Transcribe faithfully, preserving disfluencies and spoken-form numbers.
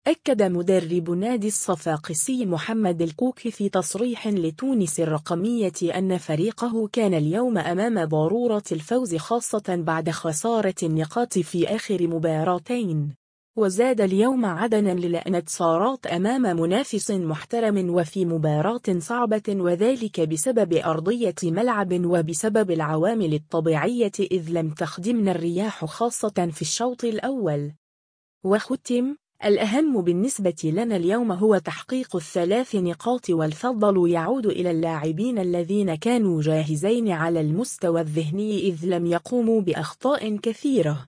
أكد مدرب نادي الصفاقسي محمد الكوكي في تصريح لتونس الرقمية أن فريقه كان اليوم أمام ضرورة الفوز خاصة بعد خسارة النقاط في آخر مباراتين. وزاد اليوم عدنا للانتصارات أمام منافس محترم وفي مباراة صعبة، وذلك بسبب أرضية ملعب وبسبب العوامل الطبيعية إذ لم تخدمنا الرياح خاصة في الشوط الأول. وختم: الأهم بالنسبة لنا اليوم هو تحقيق الثلاث نقاط، والفضل يعود إلى اللاعبين الذين كانوا جاهزين على المستوى الذهني إذ لم يقوموا بأخطاء كثيرة.